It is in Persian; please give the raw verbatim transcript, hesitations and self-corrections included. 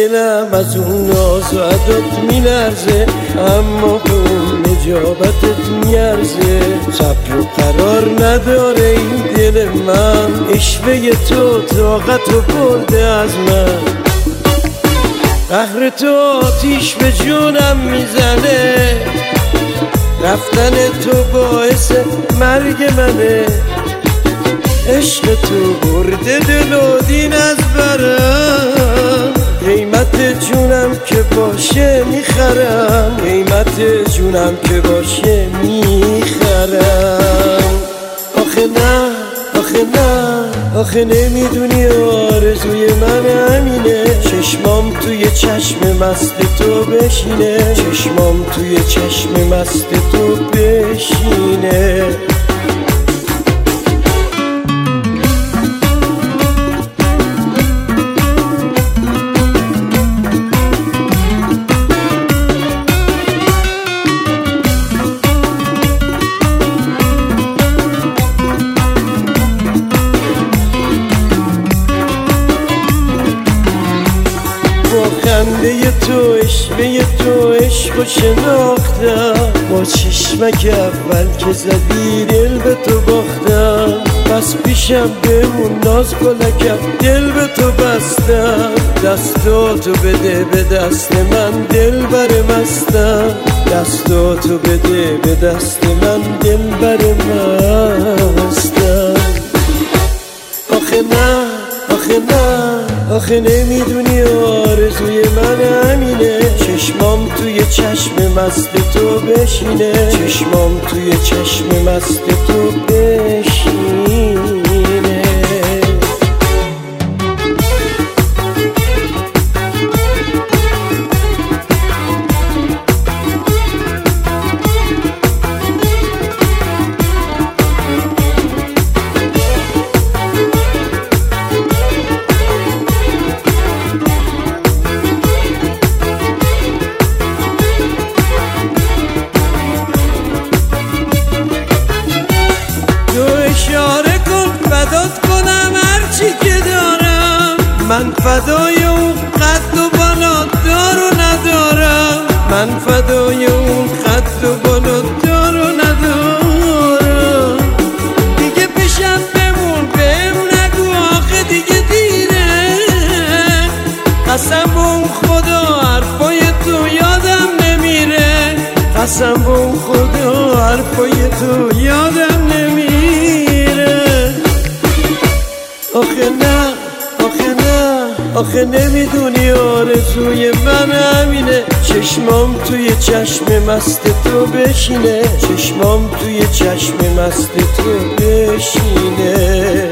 دلم از اون ناز و عدات میلرزه، اما به اون نجابتت میارزه. صبر و قرار نداره این دل من، عشوه تو طاقت و برده از من. قهر تو آتیش به جونم میزنه، رفتن تو باعث مرگ منه. عشق تو برده دل و دین از برم، قیمت جونم که باشه میخرم، قیمت جونم که باشه میخرم. آخه نه آخه نه آخه نمیدونی آرزوی من همینه، چشمام توی چشم مست تو بشینه، چشمام توی چشم مست تو بشینه. خنده تو عشقه تو عشق و شناختم، با چشمک اول که زدی دل به تو باختم. بس پیشم بمون ناز کلکم دل به تو بستم، دستاتو بده به دست من دل بر مستم، دستاتو بده به دست من دل بر مستم. آخه نه آخه نه آخه نمیدونی آرزوی من همینه، چشمام توی چشم مست تو بشینه، چشمام توی چشم مست تو بشینه. اشاره کن فدات کنم هرچی که دارم، من فدای اون قد و بالا دار و ندارم، من فدای اون قد و بالا دار و ندارم. دیگه پیشم بمون بهم نگو آخه دیگه دیره، قسم به اون خدا حرفای تو یادم نمیره، قسم به اون خدا حرفای تو یادم نمیره. آخه نه آخه نه آخه نمیدونی آرزوی من همینه، چشمام توی چشم مست تو بشینه، چشمام توی چشم مست تو بشینه.